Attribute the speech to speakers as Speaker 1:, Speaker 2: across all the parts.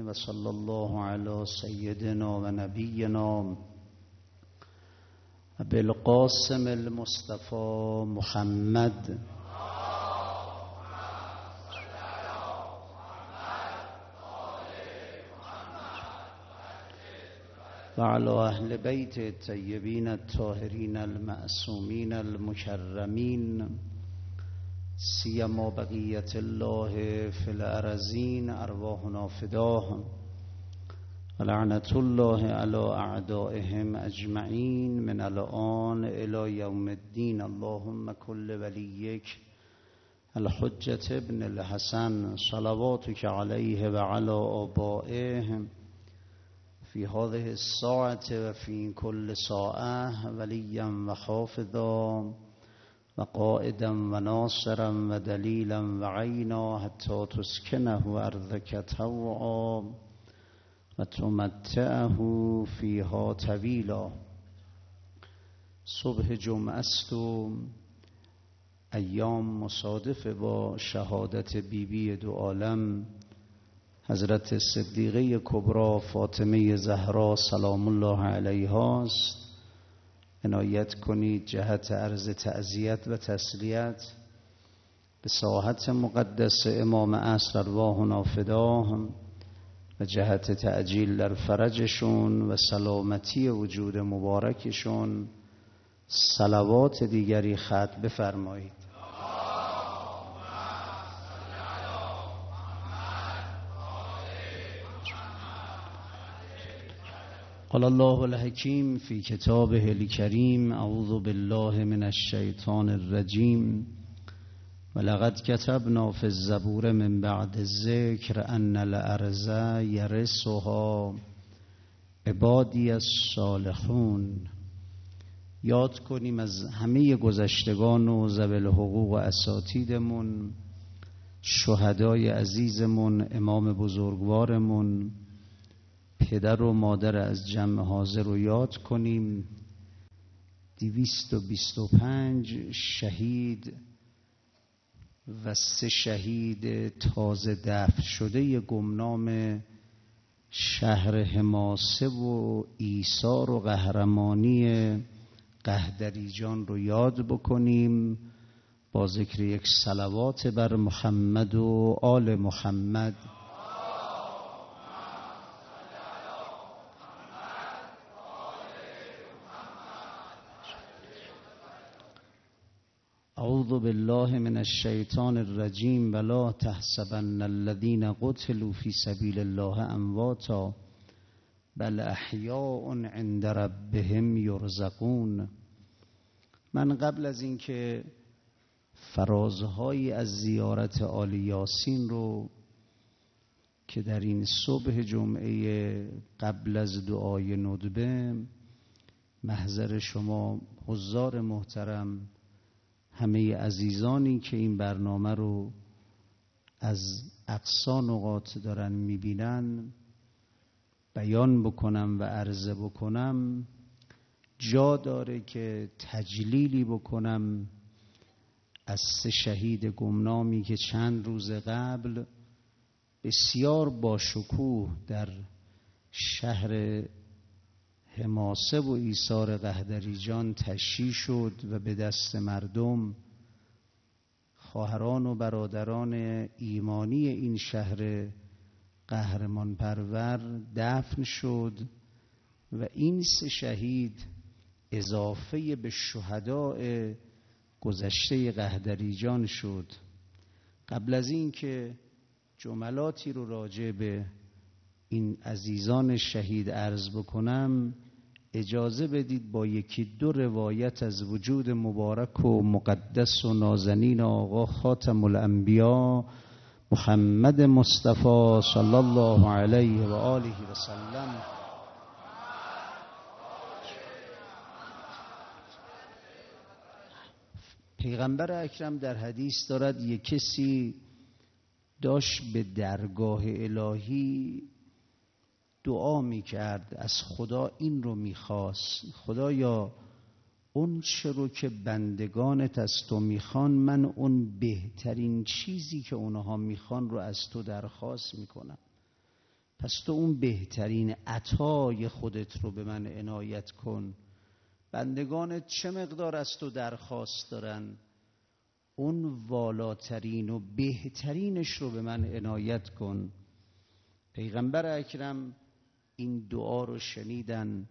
Speaker 1: وصلى الله على سيدنا ونبينا أبي القاسم المصطفى محمد وعلى أهل بيت الطيبين الطاهرين المعصومين المكرمين سيما بقية الله في الأرضين أرواحنا فداه ولعنة الله على أعدائهم أجمعين من الآن إلى يوم الدين. اللهم كل وليك الحجة ابن الحسن صلواتك عليه وعلى آبائه في هذه الساعة وفي كل ساعة وليا وحافظا وقائدا وناصرا ودليلا وعينا حتى تسكنه أرضك طوعا وتمتعه فيها طويلا. صبح جمعه است و ایام مصادف با شهادت بیبی دو عالم حضرت صدیقه کبری فاطمه زهرا سلام الله علیها است. عنایت کنید جهت عرض تعزیت و تسلیت به ساحت مقدس امام عصر ارواحنا فداه و جهت تعجیل در فرجشون و سلامتی وجود مبارکشون صلوات دیگری ختم بفرمایید. قال الله الحکیم فی کتابه الکریم اعوذ بالله من الشیطان الرجیم ولقد كتبنا في الزبور من بعد الذکر ان الارض یرثها عبادی الصالحون. یاد کنیم از همه گذشتگان و ذوی الحقوق و اساتیدمون، شهدای عزیزمون، امام بزرگوارمون، پدر و مادر از جمع حاضر رو یاد کنیم. 225 شهید و 3 شهید تازه دفن شده گمنام شهر حماسه و ایثار و قهرمانی قهدریجان رو یاد بکنیم با ذکر یک صلوات بر محمد و آل محمد. اعوذ بالله من الشیطان الرجیم ولا تحسبن الذين قتلوا في سبيل الله امواتا بل احیاء عند ربهم یرزقون. من قبل از اینکه فرازهایی از زیارت آل یاسین رو که در این صبح جمعه قبل از دعای ندبه محضر شما حضار محترم، همه عزیزانی که این برنامه رو از اقصا نقاط دارن میبینن بیان بکنم و عرضه بکنم، جا داره که تجلیلی بکنم از 3 شهید گمنامی که چند روز قبل بسیار باشکوه در شهر حماسه و ایثار قهدریجان تشییع شد و به دست مردم، خواهران و برادران ایمانی این شهر قهرمان پرور دفن شد و این 3 شهید اضافه به شهداء گذشته قهدریجان شد. قبل از این که جملاتی رو راجع به این عزیزان شهید عرض بکنم، اجازه بدید با 1-2 روایت از وجود مبارک و مقدس و نازنین آقا خاتم الانبیا محمد مصطفی صلی الله علیه و آله و سلم پیغمبر اکرم در حدیث دارد یک کسی داشت به درگاه الهی دعا میکرد، از خدا این رو میخواست: خدایا اون چه رو که بندگانت از تو میخوان، من اون بهترین چیزی که اونها میخوان رو از تو درخواست میکنم. پس تو اون بهترین عطای خودت رو به من عنایت کن. بندگانت چه مقدار از تو درخواست دارن، اون والاترین و بهترینش رو به من عنایت کن. پیغمبر اکرم این دعا رو شنیدن،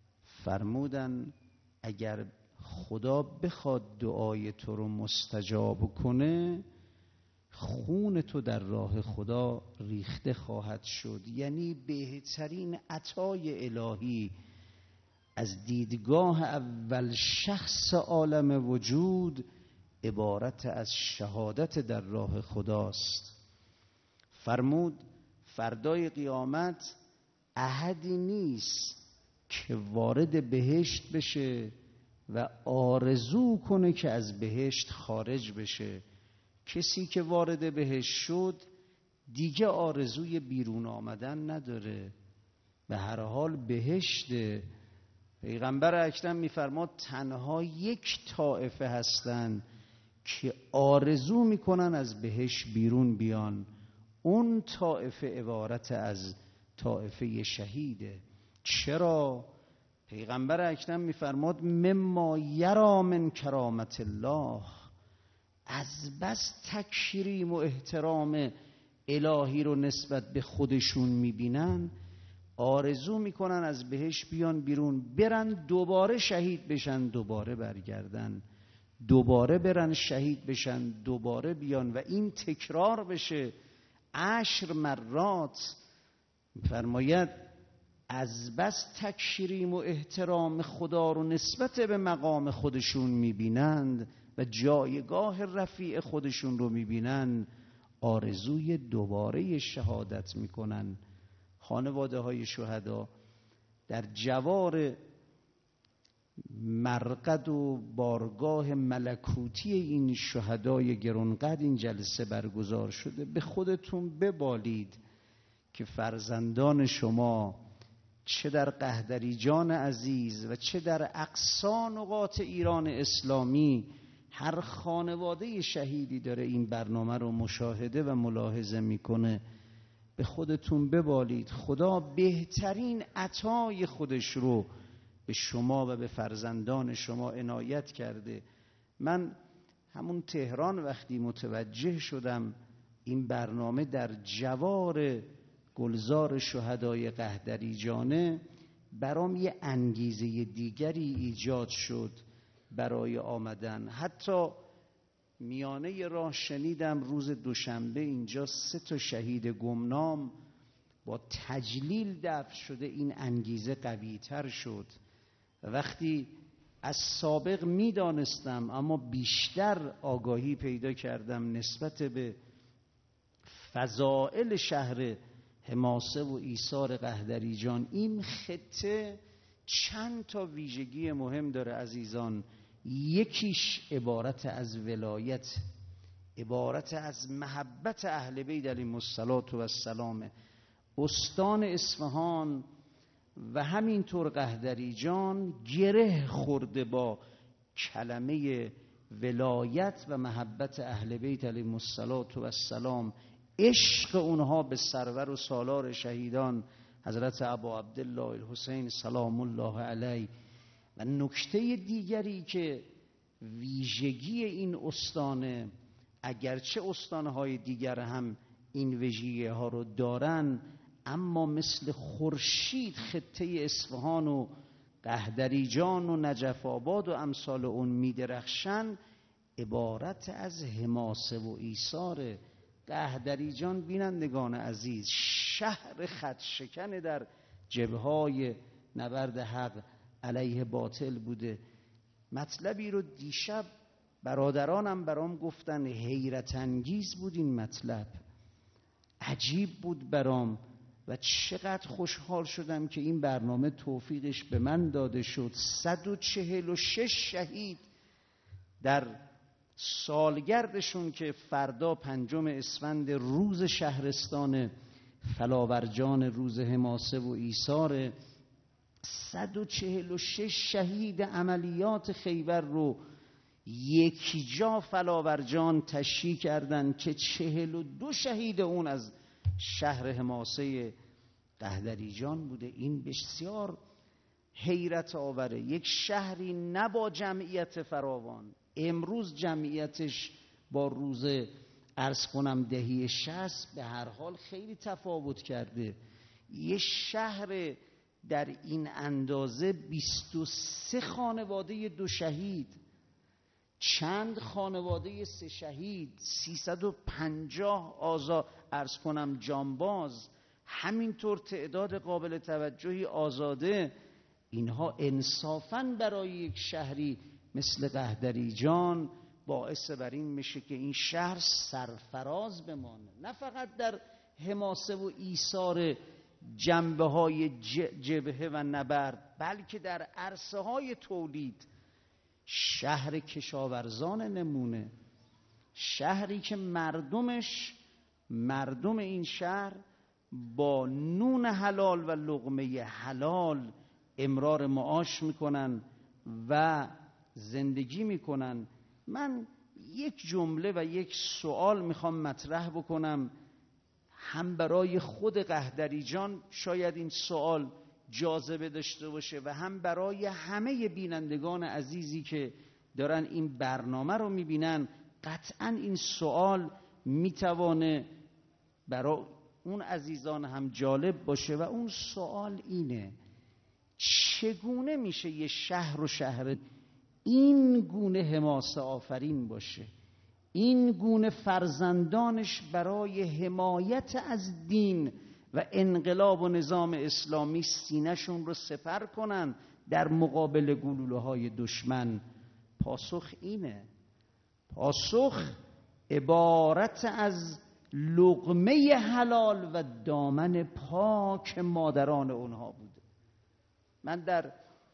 Speaker 1: فرمودن اگر خدا بخواد دعای تو رو مستجاب کنه، خون تو در راه خدا ریخته خواهد شد. یعنی بهترین عطای الهی از دیدگاه اول شخص عالم وجود عبارت از شهادت در راه خداست. فرمود فردای قیامت احدی نیست که وارد بهشت بشه و آرزو کنه که از بهشت خارج بشه. کسی که وارد بهشت شد دیگه آرزوی بیرون آمدن نداره. به هر حال بهشت. پیغمبر اکرم میفرماد تنها یک طائفه هستن که آرزو میکنن از بهشت بیرون بیان، اون طائفه عبارت از طائفه شهیده. چرا؟ پیغمبر اکرم میفرماد مما یرا من کرامت الله، از بس تکریم و احترام الهی رو نسبت به خودشون میبینن، آرزو میکنن از بهشت بیان بیرون، برن دوباره شهید بشن، دوباره برگردن، دوباره برن شهید بشن، دوباره بیان و این تکرار بشه 10 مرات. فرماید از بس تکریم و احترام خدا رو نسبت به مقام خودشون میبینند و جایگاه رفیع خودشون رو میبینن، آرزوی دوباره شهادت میکنن. خانواده های شهدا در جوار مرقد و بارگاه ملکوتی این شهدای گرانقدر این جلسه برگزار شده. به خودتون ببالید که فرزندان شما چه در قهدریجان عزیز و چه در اقصا نقاط ایران اسلامی، هر خانواده شهیدی داره این برنامه رو مشاهده و ملاحظه میکنه. به خودتون ببالید خدا بهترین عطای خودش رو به شما و به فرزندان شما عنایت کرده. من همون تهران وقتی متوجه شدم این برنامه در جوار گلزار شهدای قهدریجانه، برام یه انگیزه دیگری ایجاد شد برای آمدن. حتی میانه راه شنیدم روز دوشنبه اینجا 3 شهید گمنام با تجلیل دفن شده. این انگیزه قوی تر شد. وقتی از سابق میدانستم اما بیشتر آگاهی پیدا کردم نسبت به فضائل شهر حماسه و ایثار قهدریجان. این خطه چند تا ویژگی مهم داره عزیزان. یکیش عبارت از ولایت، عبارت از محبت اهل بیت علیهم السلام. استان اصفهان و همینطور قهدریجان گره خورده با کلمه ولایت و محبت اهل بیت علیهم السلام. عشق اونها به سرور و سالار شهیدان حضرت ابا عبدالله الحسین سلام الله علیه. و نکته دیگری که ویژگی این استانه، اگرچه استانهای دیگر هم این ویژگی ها رو دارن، اما مثل خورشید خطه اصفهان و قهدریجان و نجف آباد و امثال اون میدرخشن، عبارت از حماسه و ایثار. قهدریجان بینندگان عزیز شهر خط شکن در جبههای نبرد حق علیه باطل بوده. مطلبی رو دیشب برادرانم برام گفتن، حیرت انگیز بود این مطلب، عجیب بود برام و چقدر خوشحال شدم که این برنامه توفیقش به من داده شد. 146 شهید در سالگردشون که فردا 5 اسفند روز شهرستان فلاورجان، روز حماسه و ایثار، 146 شهید عملیات خیبر رو یکی جا فلاورجان تشییع کردن که 42 شهید اون از شهر حماسه قهدریجان بوده. این بسیار حیرت آوره. یک شهری نه با جمعیت فراوان، امروز جمعیتش با روز عرض کنم دهی 60 به هر حال خیلی تفاوت کرده. یه شهر در این اندازه 23 خانواده 2 شهید، چند خانواده 3 شهید، 350 عرض کنم جانباز، همینطور تعداد قابل توجهی آزاده. اینها انصافاً برای یک شهری مثل قهدریجان باعث بر این میشه که این شهر سرفراز بمانه، نه فقط در حماسه و ایثار جنبه های جبهه و نبرد، بلکه در عرصه های تولید. شهر کشاورزان نمونه، شهری که مردم این شهر با نون حلال و لقمه حلال امرار معاش میکنن و زندگی میکنن. من یک جمله و یک سوال میخوام مطرح بکنم، هم برای خود قهدریجان شاید این سوال جاذبه داشته باشه و هم برای همه بینندگان عزیزی که دارن این برنامه رو میبینن. قطعا این سوال میتوانه برای اون عزیزان هم جالب باشه و اون سوال اینه: چگونه میشه یه شهر و شهر این گونه حماسه آفرین باشه، این گونه فرزندانش برای حمایت از دین و انقلاب و نظام اسلامی سینه‌شون رو سپر کنن در مقابل گلوله‌های دشمن؟ پاسخ اینه. پاسخ عبارت از لقمه حلال و دامن پاک مادران اونها بوده. من در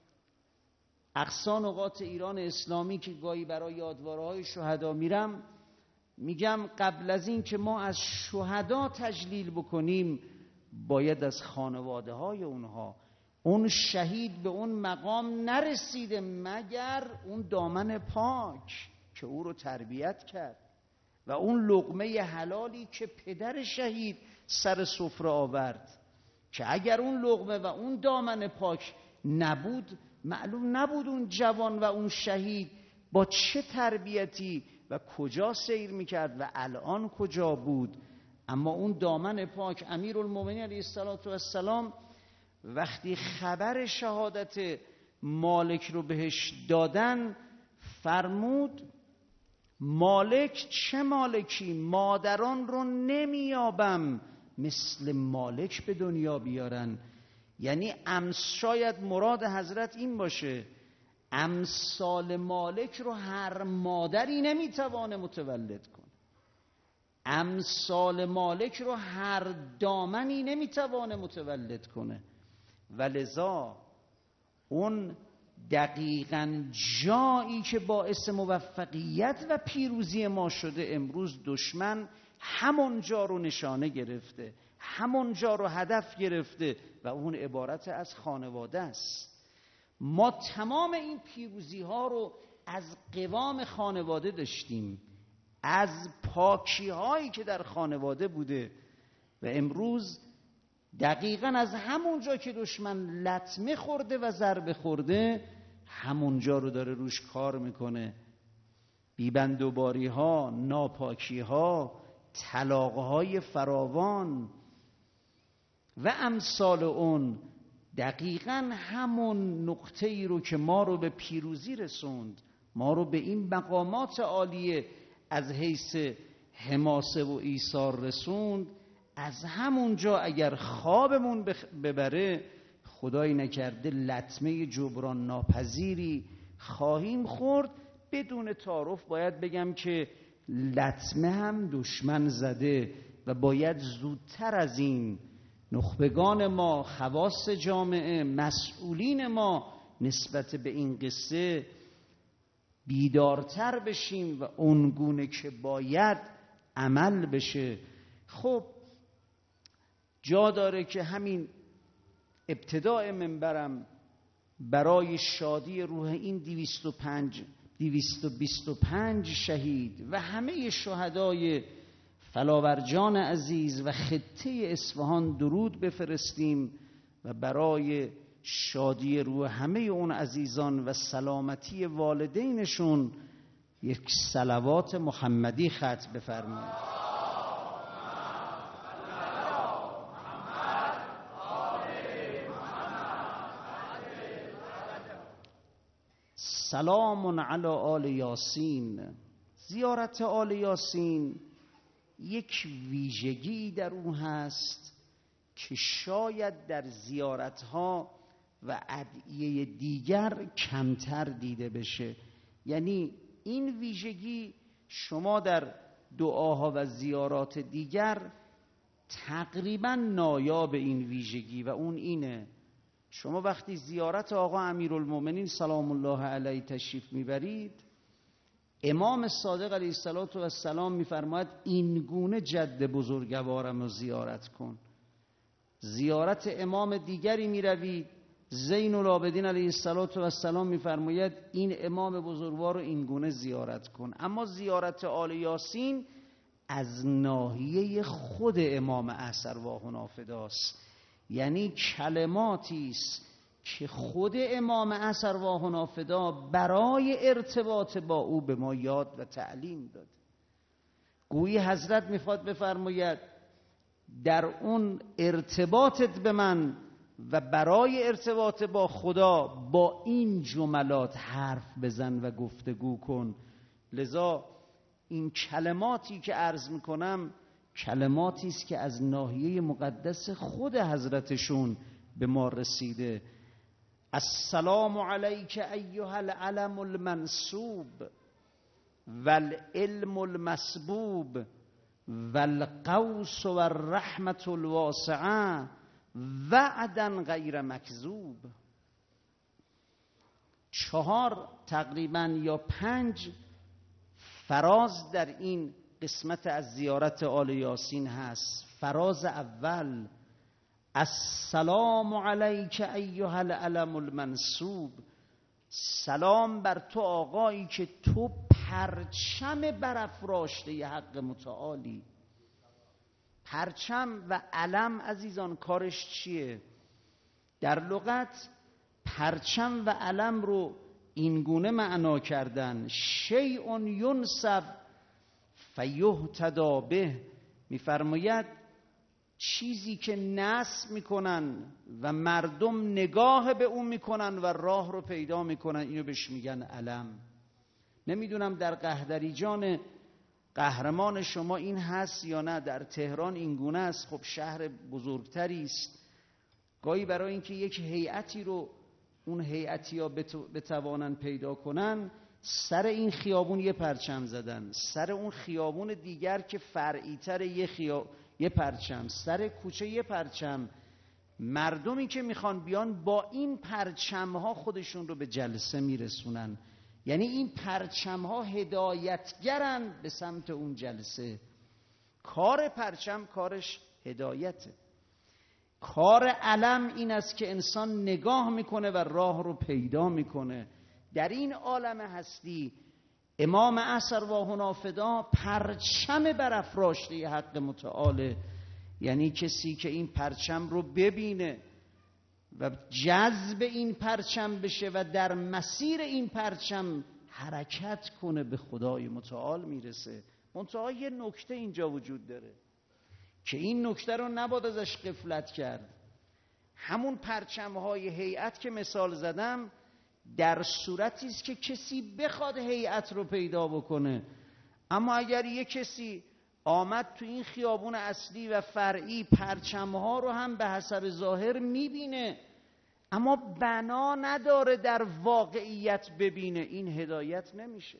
Speaker 1: اقصا نقاط ایران اسلامی که گاهی برای یادواره‌های شهدا میرم، میگم قبل از این که ما از شهدا تجلیل بکنیم باید از خانواده های اونها، اون شهید به اون مقام نرسیده مگر اون دامن پاک که او رو تربیت کرد و اون لقمه حلالی که پدر شهید سر سفره آورد، که اگر اون لقمه و اون دامن پاک نبود معلوم نبود اون جوان و اون شهید با چه تربیتی و کجا سیر میکرد و الان کجا بود. اما اون دامن پاک، امیرالمومنین علیه السلام وقتی خبر شهادت مالک رو بهش دادن فرمود مالک چه مالکی، مادران رو نمیابم مثل مالک به دنیا بیارن. یعنی شاید مراد حضرت این باشه امثال مالک رو هر مادری نمیتوانه متولد کنه، امثال مالک رو هر دامنی نمیتوانه متولد کنه. ولذا اون دقیقاً جایی که باعث موفقیت و پیروزی ما شده امروز دشمن همون جا رو نشانه گرفته، همون جا رو هدف گرفته و اون عبارت از خانواده است. ما تمام این پیروزی ها رو از قوام خانواده داشتیم، از پاکی هایی که در خانواده بوده و امروز دقیقاً از همون جا که دشمن لطمه خورده و ضربه خورده همون جا رو داره روش کار میکنه. بیبندوباری ها، ناپاکی ها، طلاق های فراوان و امثال اون دقیقاً همون نقطه ای رو که ما رو به پیروزی رسوند، ما رو به این مقامات عالیه از حیث حماسه و ایثار رسوند. از همون جا اگر خوابمون ببره خدای نکرده لطمه جبران ناپذیری خواهیم خورد. بدون تعارف باید بگم که لطمه هم دشمن زده و باید زودتر از این نخبگان ما، خواص جامعه، مسئولین ما نسبت به این قصه بیدارتر بشیم و اونگونه که باید عمل بشه. خب جا داره که همین ابتداء منبرم برای شادی روح این 225 شهید و همه شهدای فلاورجان عزیز و خطه اصفهان درود بفرستیم و برای شادی روح همه اون عزیزان و سلامتی والدینشون یک صلوات محمدی ختم بفرمایید. سلام علی آل یاسین. زیارت آل یاسین یک ویژگی در اون هست که شاید در زیارتها و ادعیه دیگر کمتر دیده بشه. یعنی این ویژگی شما در دعاها و زیارات دیگر تقریبا نایاب این ویژگی و اون اینه: شما وقتی زیارت آقا امیرالمومنین سلام الله علیه تشریف میبرید، امام صادق علیه السلام میفرماید این گونه جد بزرگوارم رو زیارت کن. زیارت امام دیگری میروید، زین العابدین علیه السلام میفرماید این امام بزرگوار رو این گونه زیارت کن. اما زیارت آل یاسین از ناحیه خود امام اثرواح و نافداست، یعنی کلماتی است که خود امام اثرواح و نافدا برای ارتباط با او به ما یاد و تعلیم داد. گویی حضرت میخواد بفرماید در اون ارتباطت به من و برای ارتباط با خدا با این جملات حرف بزن و گفتگو کن. لذا این کلماتی که عرض میکنم کلماتی است که از ناحیه مقدس خود حضرتشون به ما رسیده. السلام علیک ایها العلم المنصوب والعلم المسبوب والقوس والرحمة الواسعه وعدا غیر مکذوب. 4 تقریبا یا 5 فراز در این قسمت از زیارت آل یاسین هست. فراز اول: السلام علیک ایها العلم المنصوب. سلام بر تو آقایی که تو پرچم برافراشته حق متعالی. پرچم و علم عزیزان کارش چیه؟ در لغت پرچم و علم رو اینگونه معنا کردن: شیء ینسب فیهتدی به. میفرماید چیزی که نصب میکنن و مردم نگاه به اون میکنن و راه رو پیدا میکنن، اینو بهش میگن علم. نمیدونم در قهدریجان قهرمان شما این هست یا نه. در تهران این گونه است. خب شهر بزرگتری است. گاهی برای اینکه یک هیئتی رو اون هیئتی ها بتوانن پیدا کنن، سر این خیابون یه پرچم زدن، سر اون خیابون دیگر که فرعی تر یه پرچم، سر کوچه یه پرچم. مردمی که میخوان بیان با این پرچم ها خودشون رو به جلسه میرسونن. یعنی این پرچم ها هدایتگرن به سمت اون جلسه. کار پرچم کارش هدایته. کار علم این است که انسان نگاه میکنه و راه رو پیدا میکنه. در این عالم هستی امام اثرواح و نافدا پرچم برافراشته حق متعاله. یعنی کسی که این پرچم رو ببینه و جذب این پرچم بشه و در مسیر این پرچم حرکت کنه به خدای متعال میرسه. منتها یه نکته اینجا وجود داره که این نکته رو نباید ازش غفلت کرد. همون پرچم‌های هیئت که مثال زدم در صورتی است که کسی بخواد هیئت رو پیدا بکنه. اما اگر یک کسی آمد تو این خیابون اصلی و فرعی پرچم‌ها رو هم به حسب ظاهر میبینه اما بنا نداره در واقعیت ببینه، این هدایت نمیشه.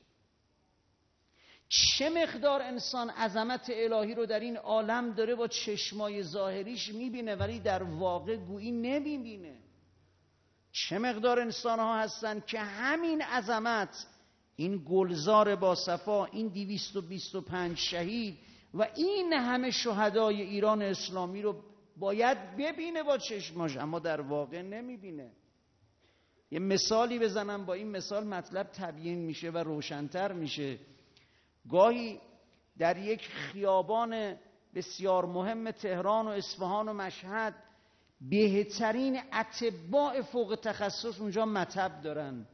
Speaker 1: چه مقدار انسان عظمت الهی رو در این عالم داره با چشمای ظاهریش میبینه ولی در واقع گویی نمیبینه. چه مقدار انسان ها هستن که همین عظمت، این گلزار با صفا، این 225 شهید و این همه شهدای ایران اسلامی رو باید ببینه با چشماش اما در واقع نمیبینه. یه مثالی بزنم، با این مثال مطلب تبیین میشه و روشن‌تر میشه. گاهی در یک خیابان بسیار مهم تهران و اصفهان و مشهد بهترین اطباء فوق تخصص اونجا مطب دارن.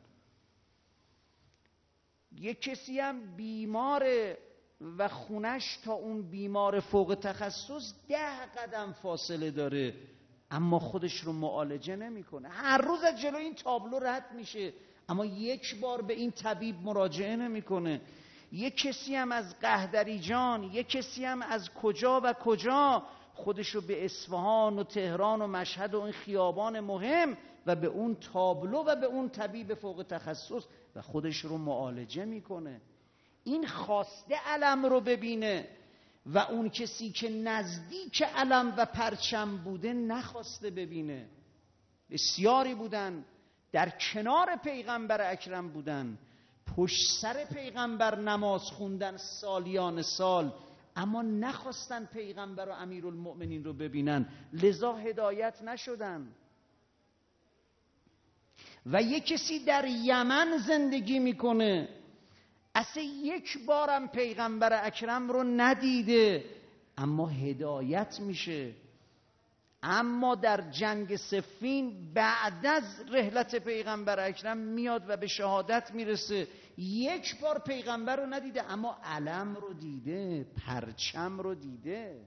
Speaker 1: یک کسی هم بیماره و خونش تا اون بیمار فوق تخصص 10 قدم فاصله داره، اما خودش رو معالجه نمیکنه. هر روز از جلوی این تابلو رد میشه، اما یک بار به این طبیب مراجعه نمیکنه. یک کسی هم از قهدریجان، یک کسی هم از کجا و کجا خودش رو به اصفهان و تهران و مشهد و این خیابان مهم و به اون تابلو و به اون طبیب فوق تخصص و خودش رو معالجه میکنه. این خواسته علم رو ببینه و اون کسی که نزدیک علم و پرچم بوده نخواسته ببینه. بسیاری بودن در کنار پیغمبر اکرم بودن، پشت سر پیغمبر نماز خوندن سالیان سال، اما نخواستن پیغمبر و امیرالمؤمنین رو ببینن، لذا هدایت نشدن. و یک کسی در یمن زندگی میکنه، اصلا یک بارم پیغمبر اکرم رو ندیده، اما هدایت میشه. اما در جنگ صفین بعد از رحلت پیغمبر اکرم میاد و به شهادت میرسه. یک بار پیغمبر رو ندیده، اما علم رو دیده، پرچم رو دیده.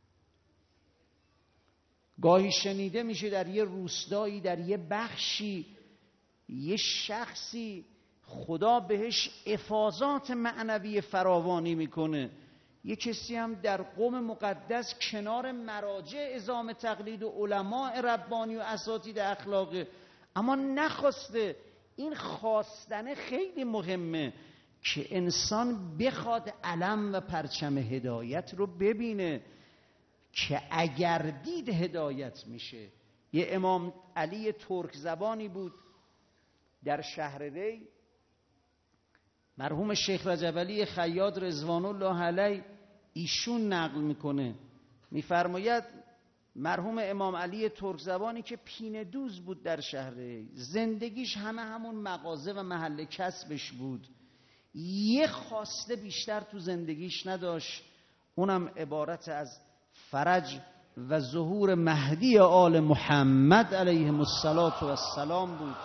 Speaker 1: گاهی شنیده میشه در یه روستایی، در یه بخشی، یه شخصی خدا بهش افاضات معنوی فراوانی میکنه. یه کسی هم در قم مقدس کنار مراجع عظام تقلید و علماء ربانی و اساتید اخلاقه، اما نخواسته. این خواستن خیلی مهمه که انسان بخواد علم و پرچم هدایت رو ببینه که اگر دید هدایت میشه. یه امام علی ترک زبانی بود در شهر ری، مرحوم شیخ رجب علی خیاط رضوان الله علیه ایشون نقل میکنه، میفرماید مرحوم امام علی ترک زبانی که پینه دوز بود در شهر ری، زندگیش همون مغازه و محل کسبش بود، یه خواسته بیشتر تو زندگیش نداشت، اونم عبارت از فرج و ظهور مهدی آل محمد علیهم السلام بود.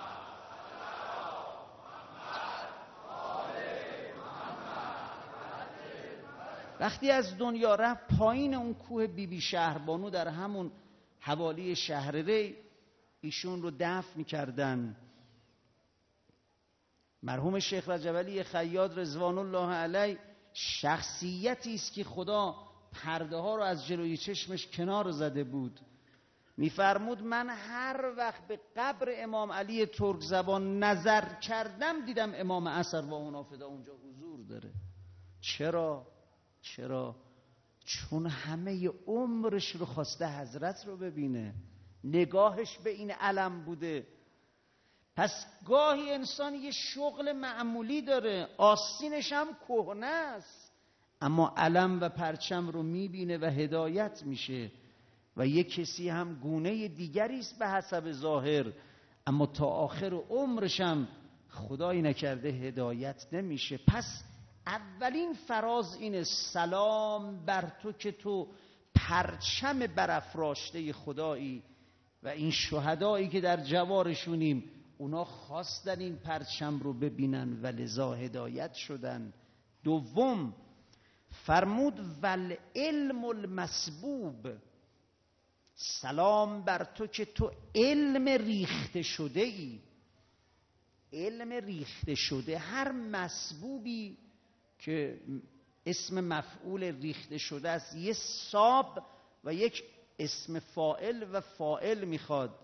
Speaker 1: وقتی از دنیا رفت، پایین اون کوه بیبی شهربانو در همون حوالی شهر ری ایشون رو دفن می‌کردن. مرحوم شیخ رجب علی خیاط رضوان الله علیه شخصیتی است که خدا پرده ها رو از جلوی چشمش کنار زده بود. میفرمود من هر وقت به قبر امام علی ترک زبان نظر کردم دیدم امام عصر و هنافدا اونجا حضور داره. چرا؟ چون همه عمرش رو خواسته حضرت رو ببینه، نگاهش به این علم بوده. پس گاهی انسان یه شغل معمولی داره، آستینش هم کهنه است، اما علم و پرچم رو میبینه و هدایت میشه. و یک کسی هم گونه دیگری است به حسب ظاهر، اما تا آخر عمرش هم خدایی نکرده هدایت نمیشه. پس اولین فراز اینه، سلام بر تو که تو پرچم برافراشته خدایی. و این شهدایی که در جوارشونیم، اونا خواستن این پرچم رو ببینن و لذا هدایت شدن. دوم فرمود والعلم المسبوب، سلام بر تو که تو علم ریخته شده ای. علم ریخته شده، هر مسبوبی که اسم مفعول ریخته شده است، یه ساب و یک اسم فاعل و فاعل میخواد.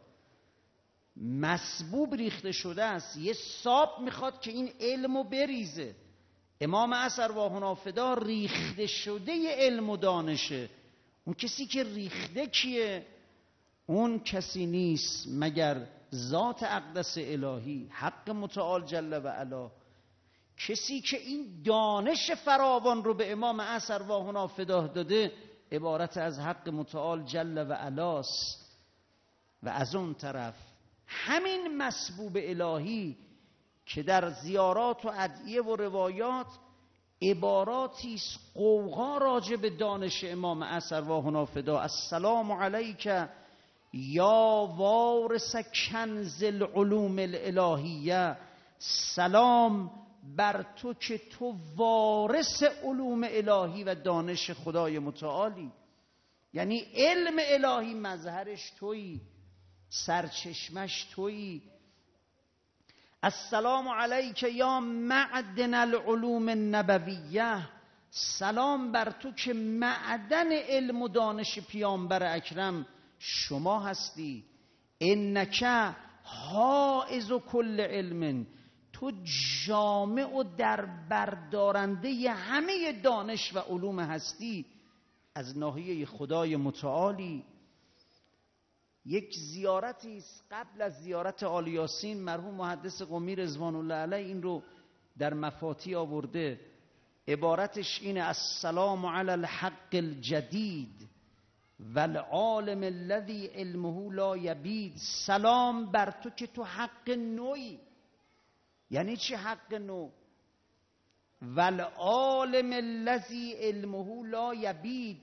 Speaker 1: مسبوب ریخته شده است، یه ساب میخواد که این علمو بریزه. امام عصر و هنافدا ریخته شده علم و دانشه. اون کسی که ریخته کیه؟ اون کسی نیست مگر ذات اقدس الهی، حق متعال جل و علا. کسی که این دانش فراوان رو به امام عصر و هنافدا داده عبارت از حق متعال جل و علاست. و از اون طرف همین مسبوب الهی که در زیارات و ادعیه و روایات عباراتی است غوغا راجع به دانش امام عصر ارواحنا فدا. السلام علیک یا وارث کنز العلوم الالهیه، سلام بر تو که تو وارث علوم الهی و دانش خدای متعالی. یعنی علم الهی مظهرش تویی، سرچشمش تویی. السلام علیک یا معدن العلوم النبویه، سلام بر تو که معدن علم و دانش پیامبر اکرم شما هستی. انک حائز کل علم، تو جامع و در بردارنده همه دانش و علوم هستی از ناحیه خدای متعالی. یک زیارتی است قبل از زیارت آل یاسین، مرحوم محدث قمی رضوان الله علیه این رو در مفاتی آورده. عبارتش اینه: السلام علی الحق الجدید والعالم الذی علمه لا یبید. سلام بر تو که تو حق نویی. یعنی چی حق نو؟ والعالم الذی علمه لا یبید،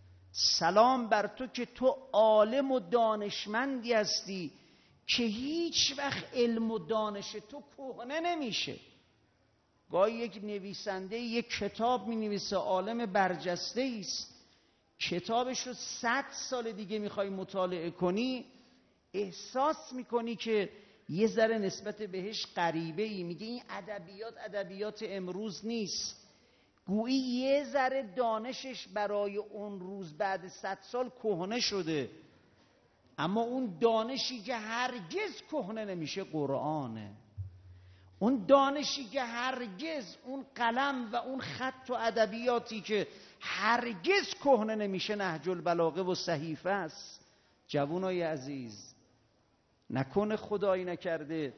Speaker 1: سلام بر تو که تو عالم و دانشمندی هستی که هیچ وقت علم و دانش تو کهنه نمیشه. گاهی یک نویسنده یک کتاب می نویسه، عالم برجسته است، کتابش رو 100 سال دیگه میخوای مطالعه کنی، احساس میکنی که یه ذره نسبت بهش غریبه ای. میگه این ادبیات امروز نیست. گویی یه ذره دانشش برای اون روز بعد 100 سال کهنه شده، اما اون دانشی که هرگز کهنه نمیشه قرآنه. اون دانشی که هرگز، اون قلم و اون خط و ادبیاتی که هرگز کهنه نمیشه نهج البلاغه و صحیفه است. جوانای عزیز، نکنه خدایی نکرده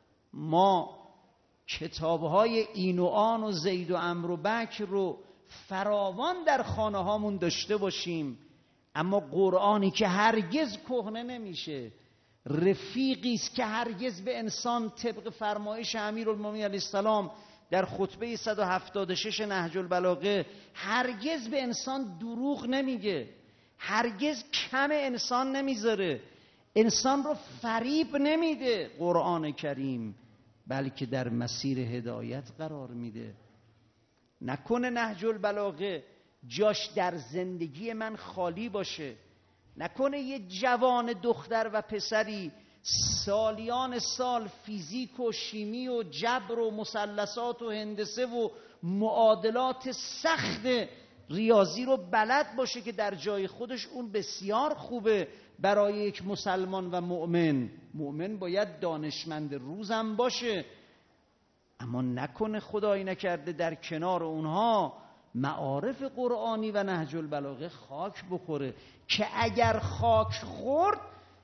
Speaker 1: ما کتاب‌های این و آن و زید و عمرو و بکر رو فراوان در خانه هامون داشته باشیم، اما قرآنی که هرگز کهنه نمیشه، رفیقی است که هرگز به انسان طبق فرمایش امیرالمومنین علیه السلام در خطبه 176 نهج البلاغه هرگز به انسان دروغ نمیگه، هرگز کم انسان نمیذاره، انسان رو فریب نمیده. قرآن کریم بلکه در مسیر هدایت قرار میده. نکنه نهج البلاغه جاش در زندگی من خالی باشه، نکنه یه جوان دختر و پسری سالیان سال فیزیک و شیمی و جبر و مثلثات و هندسه و معادلات سخت ریاضی رو بلد باشه که در جای خودش اون بسیار خوبه برای یک مسلمان و مؤمن باید دانشمند روزم باشه، اما نکنه خدایی نکرده در کنار اونها معارف قرآنی و نهج البلاغه خاک بخوره، که اگر خاک خورد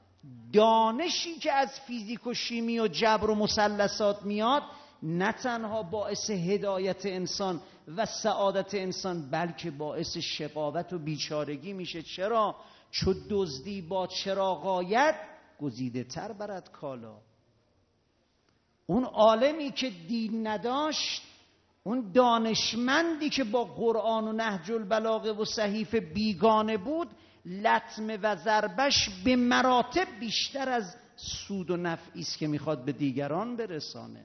Speaker 1: دانشی که از فیزیک و شیمی و جبر و مثلثات میاد نه تنها باعث هدایت انسان و سعادت انسان بلکه باعث شقاوت و بیچارگی میشه. چرا؟ چو دزدی با چراغ آید گزیده تر برد کالا. اون عالمی که دین نداشت، اون دانشمندی که با قرآن و نهج البلاغه و صحیفه بیگانه بود، لطمه و ضربش به مراتب بیشتر از سود و نفعی است که میخواد به دیگران برسانه.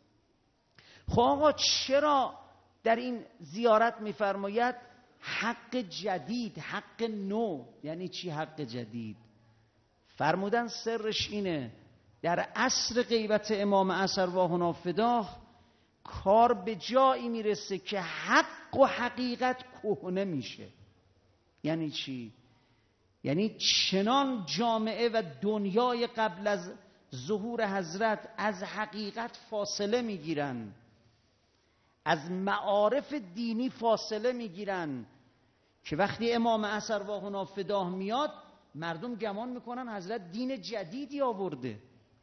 Speaker 1: خب آقا چرا در این زیارت میفرماید حق جدید، حق نو؟ یعنی چی حق جدید؟ فرمودن سرش اینه در عصر غیبت امام عصر ارواحنا فداه کار به جایی میرسه که حق و حقیقت کهنه میشه. یعنی چی؟ یعنی چنان جامعه و دنیای قبل از ظهور حضرت از حقیقت فاصله میگیرن، از معارف دینی فاصله میگیرن که وقتی امام عصر ارواحنا فداه میاد مردم گمان میکنن حضرت دین جدیدی آورده.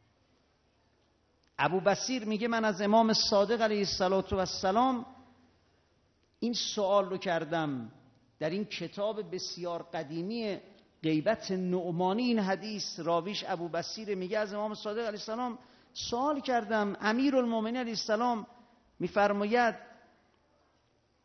Speaker 1: ابو بصیر میگه من از امام صادق علیه السلام این سوال رو کردم در این کتاب بسیار قدیمی غیبت نعمانی. این حدیث راویش ابو بصیر میگه از امام صادق علیه السلام سوال کردم، امیرالمومنین علیه السلام میفرماید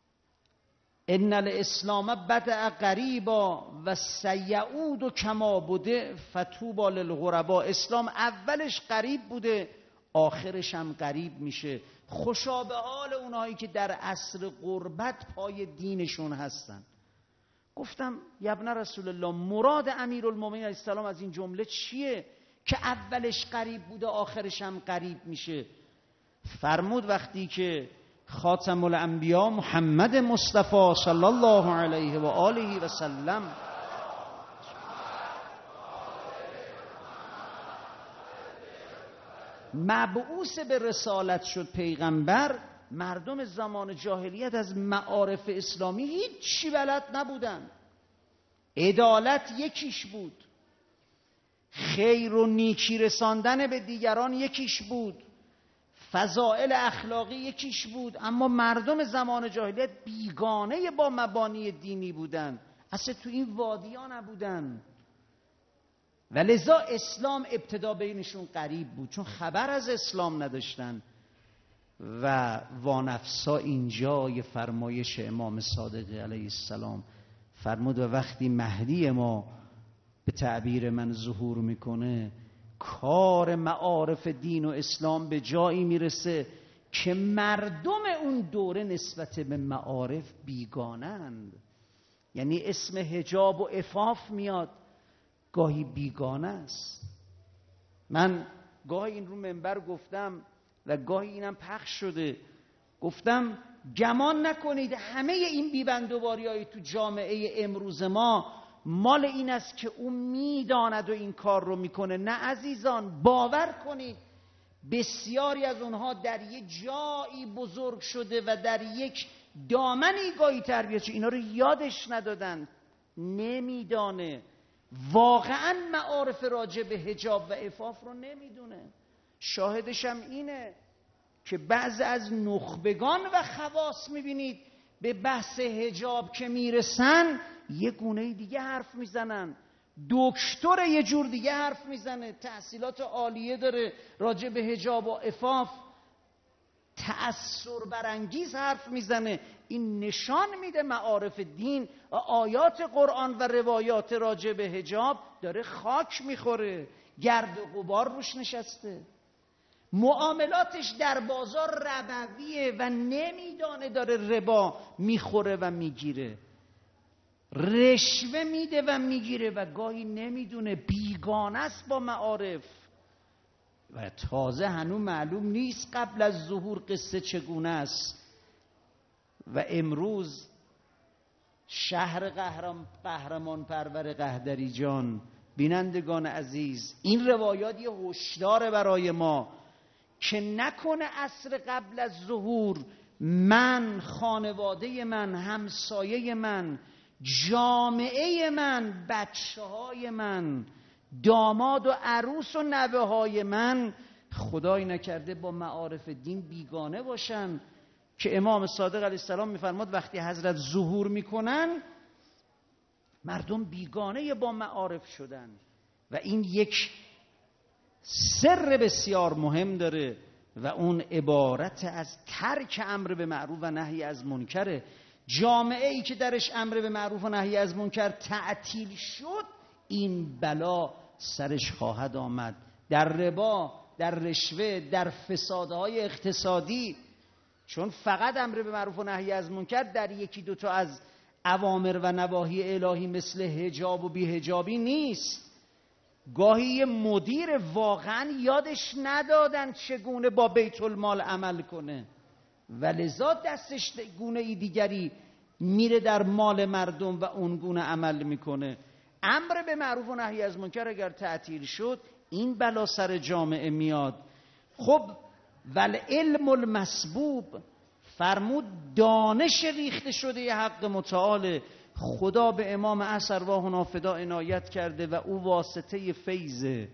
Speaker 1: ان الاسلام بدأ غریبا و سیعود کما بده فطوبی للغربا. اسلام اولش غریب بوده، آخرش هم غریب میشه. خوشا به حال اونایی که در عصر غربت پای دینشون هستن. گفتم یا ابن رسول الله، مراد امیرالمومنین علیه السلام از این جمله چیه که اولش غریب بوده آخرش هم غریب میشه؟ فرمود وقتی که خاتم الانبیا محمد مصطفی صلی الله علیه و آله و سلم مبعوث به رسالت شد، پیغمبر، مردم زمان جاهلیت از معارف اسلامی هیچی بلد نبودن. عدالت یکیش بود، خیر و نیکی رساندن به دیگران یکیش بود، فضائل اخلاقی یکیش بود. اما مردم زمان جاهلیت بیگانه با مبانی دینی بودن، اصلا تو این وادیا نبودن و لذا اسلام ابتدا بینشون غریب بود، چون خبر از اسلام نداشتن. و وانفسا اینجا یه فرمایش امام صادق علیه السلام فرمود و وقتی مهدی ما به تعبیر من ظهور میکنه، کار معارف دین و اسلام به جایی میرسه که مردم اون دوره نسبت به معارف بیگانند. یعنی اسم حجاب و عفاف میاد، گاهی بیگانه است. من گاهی این رو منبر گفتم و گاهی اینم پخش شده، گفتم گمان نکنید همه این بیبندوباری‌های تو جامعه امروز ما مال این است که اون میداند و این کار رو میکنه. نه عزیزان، باور کنید بسیاری از اونها در یک جایی بزرگ شده و در یک دامنی گاهی تربیت شده، اینا رو یادش ندادن، نمیدانه، واقعا معارف راجع به حجاب و عفاف رو نمیدونه. شاهدش هم اینه که بعضی از نخبگان و خواص میبینید به بحث حجاب که میرسن یه گونه دیگه حرف میزنن، دکتر یه جور دیگه حرف میزنه، تحصیلات عالیه داره، راجع به حجاب و عفاف تأثر برانگیز حرف میزنه. این نشان میده معارف دین و آیات قرآن و روایات راجع به حجاب داره خاک میخوره، گرد و غبار روش نشسته. معاملاتش در بازار ربویه و نمیدانه داره ربا میخوره و میگیره، رشوه میده و میگیره و گاهی نمیدونه، بیگانه است با معارف. و تازه هنوز معلوم نیست قبل از ظهور قصه چگونه است. و امروز شهر قهرمان پرور قهدریجان، بینندگان عزیز، این روایات یه هشدار برای ما که نکنه عصر قبل از ظهور من، خانواده من، همسایه من، جامعه من، بچه‌های من، داماد و عروس و نوه های من خدای نکرده با معارف دین بیگانه باشن. که امام صادق علیه السلام میفرماد وقتی حضرت ظهور میکنن مردم بیگانه با معارف شدن. و این یک سر بسیار مهم داره و اون عبارت از ترک امر به معروف و نهی از منکره. جامعه ای که درش امر به معروف و نهی از منکر تعطیل شد، این بلا سرش خواهد آمد. در ربا، در رشوه، در فسادهای اقتصادی. چون فقط امر به معروف و نهی از منکر در یکی دوتا از اوامر و نواهی الهی مثل حجاب و بی‌حجابی نیست. گاهی مدیر واقعا یادش ندادن چگونه با بیت المال عمل کنه و لذا دستش گونه ای دیگری میره در مال مردم و اون گونه عمل میکنه. امر به معروف و نهی از منکر اگر تعطیل شد این بلا سر جامعه میاد. خب والعلم المسبوب، فرمود دانش ریخته شده ی حق متعال. خدا به امام عصر ارواح نافدا عنایت کرده و او واسطه فیضه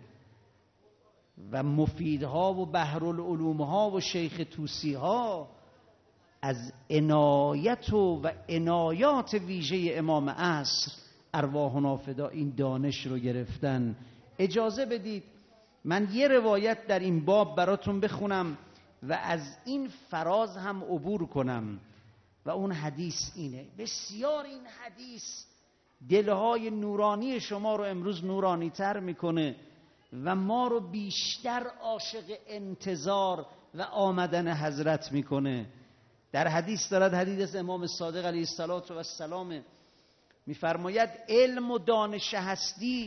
Speaker 1: و مفیدها و بحرالعلومها و شیخ توسی ها از عنایت و عنایات ویژه امام عصر ارواح نافدا این دانش رو گرفتن. اجازه بدید من یه روایت در این باب براتون بخونم و از این فراز هم عبور کنم. و اون حدیث اینه. بسیار این حدیث دلهای نورانی شما رو امروز نورانی تر میکنه و ما رو بیشتر عاشق انتظار و آمدن حضرت میکنه. در حدیث دارد، حدیث امام صادق علیه السلام میفرماید علم و دانش هستی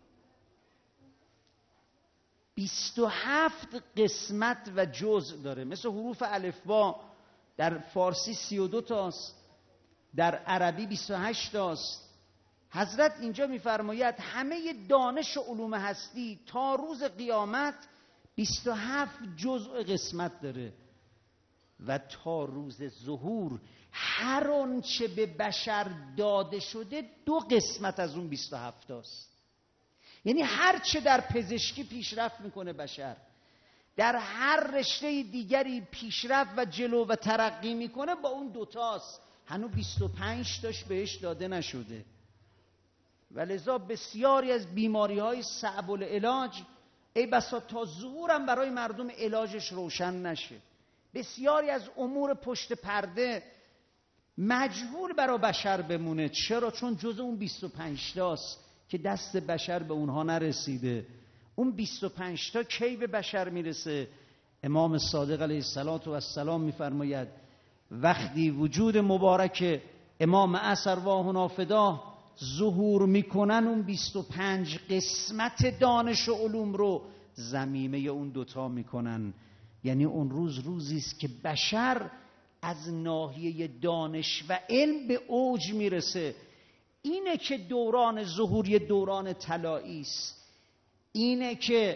Speaker 1: 27 قسمت و جزء داره. مثل حروف الفبا در فارسی 32 تاست، در عربی 28 تاست. حضرت اینجا میفرماید همه دانش و علوم هستی تا روز قیامت 27 جزء قسمت داره و تا روز ظهور هر آنچه به بشر داده شده 2 قسمت از اون 27 است. یعنی هر چه در پزشکی پیشرفت میکنه بشر، در هر رشته دیگری پیشرفت و جلو و ترقی میکنه، با اون 2 تاست. هنوز 25 تاش بهش داده نشده و لذا بسیاری از بیماری‌های صعب العلاج ای بسا تا ظهورم برای مردم علاجش روشن نشه. بسیاری از امور پشت پرده مجهول برای بشر بمونه. چرا؟ چون جز اون 25 تاست که دست بشر به اونها نرسیده. اون 25 تا کی به بشر میرسه؟ امام صادق علیه السلام میفرماید وقتی وجود مبارک امام ارواح نافدا ظهور میکنن، اون 25 قسمت دانش و علوم رو ضمیمه اون 2 تا میکنن. یعنی اون روز روزی است که بشر از ناحیه دانش و علم به اوج میرسه. اینه که دوران ظهور یه دوران طلایی است. اینه که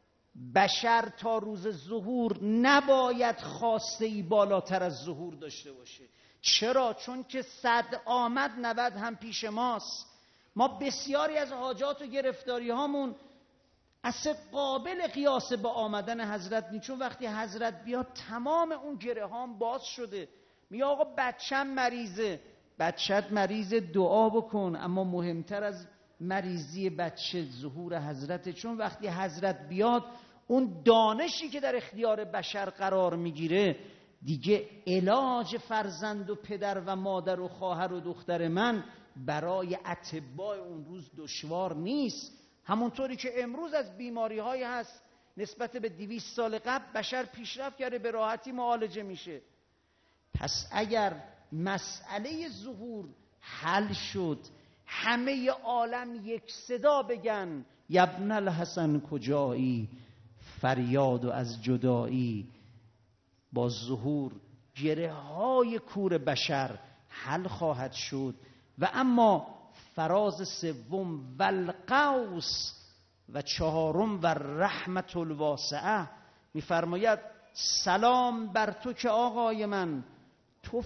Speaker 1: بشر تا روز ظهور نباید خواسته‌ای بالاتر از ظهور داشته باشه. چرا؟ چون که 100 آمد 90 هم پیش ماست. ما بسیاری از حاجات و گرفتاری هامون اصلا قابل قیاس با آمدن حضرت نیست. چون وقتی حضرت بیاد تمام اون گره هام باز شده. میگه آقا بچم مریضه، بچت مریض، دعا بکن. اما مهمتر از مریضی بچه ظهور حضرت. چون وقتی حضرت بیاد اون دانشی که در اختیار بشر قرار میگیره دیگه علاج فرزند و پدر و مادر و خواهر و دختر من برای اتباع اون روز دشوار نیست. همونطوری که امروز از بیماری های هست نسبت به 200 سال قبل بشر پیشرفت کرده، به راحتی معالجه میشه. پس اگر مسئله ظهور حل شد، همه عالم یک صدا بگن یبن الحسن کجایی، فریاد و از جدایی، با ظهور گره های کور بشر حل خواهد شد. و اما فراز سوم والقوس و 4م و رحمت الواسعه میفرماید سلام بر تو که آقای من، تو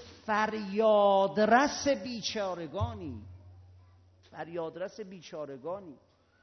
Speaker 1: فریادرس بیچارگانی. فریادرس بیچارگانی.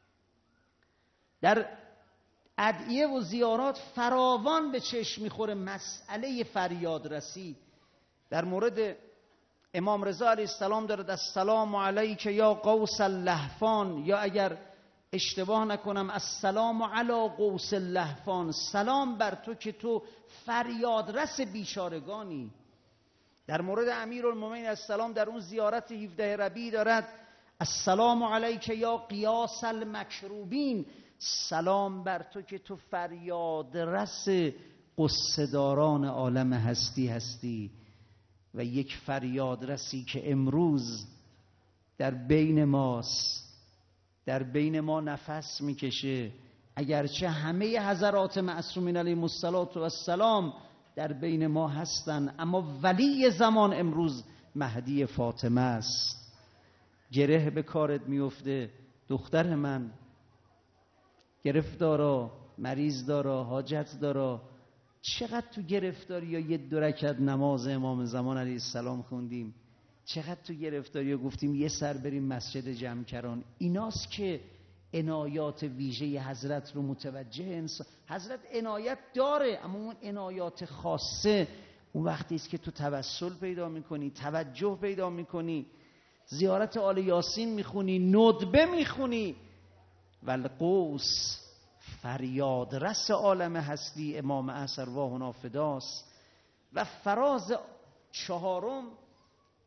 Speaker 1: در ادعیه و زیارات فراوان به چشم میخوره مسئله فریادرسی. در مورد امام رضا علیه السلام دارد السلام علیک یا قوس اللهفان، یا اگر اشتباه نکنم السلام علی قوس اللهفان، سلام بر تو که تو فریادرس بیچارگانی. در مورد امیرالمومنین السلام در اون زیارت 17 ربیع دارد السلام علیک یا قیاس المکروبین، سلام بر تو که تو فریادرس قصه‌داران عالم هستی. و یک فریادرسی که امروز در بین ماست، در بین ما نفس میکشه، اگرچه همه حضرات معصومین علیهم السلام در بین ما هستن، اما ولی زمان امروز مهدی فاطمه است. گره به کارت میفته دختر من، گرفتارا، مریض دارا، حاجت دارا. چقدر تو گرفتاری یا یه 2 رکعت نماز امام زمان علیه السلام خوندیم، چقدر تو گرفتاری یا گفتیم یه سر بریم مسجد جمکران. ایناست که عنایات ویژه حضرت رو متوجه انسان. حضرت عنایت داره، اما اون عنایات خاصه اون وقتی است که تو توسل پیدا میکنی، توجه پیدا میکنی، زیارت آل یاسین میخونی، ندبه میخونی. والقوس فریاد رس عالم هستی امام ارواح نافداست. و فراز 4م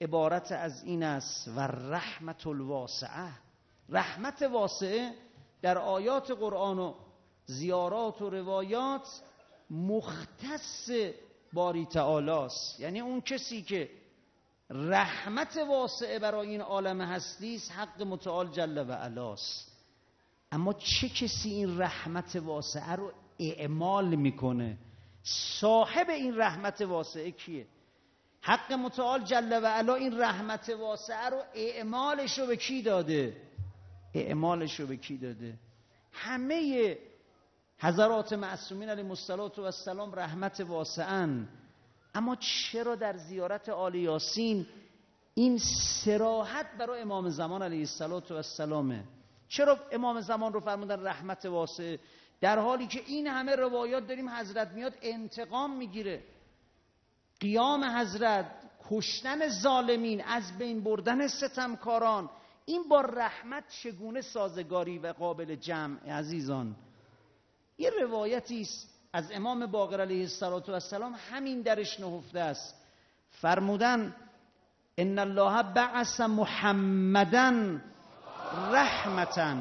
Speaker 1: عبارت از این است و رحمت الواسعه. رحمت واسعه در آیات قرآن و زیارات و روایات مختص باری تعالی است. یعنی اون کسی که رحمت واسعه برای این عالم هستی است حق متعال جل و علاست. اما چه کسی این رحمت واسعه رو اعمال میکنه؟ صاحب این رحمت واسعه کیه؟ حق متعال جل و علا این رحمت واسعه رو اعمالش رو به کی داده؟ اعمالش رو به کی داده؟ همه حضرات معصومین علیهم السلام رحمت واسعن، اما چرا در زیارت آل یاسین این صراحت برای امام زمان علیه السلامه؟ چرا امام زمان رو فرمودن رحمت واسعه، در حالی که این همه روایات داریم حضرت میاد انتقام میگیره، قیام حضرت، کشتن ظالمین، از بین بردن ستمکاران، این با رحمت چگونه سازگاری و قابل جمع؟ عزیزان، یه روایتی است از امام باقر علیه السلام همین درش نهفته است. فرمودن ان الله بعث محمدا رحمتا.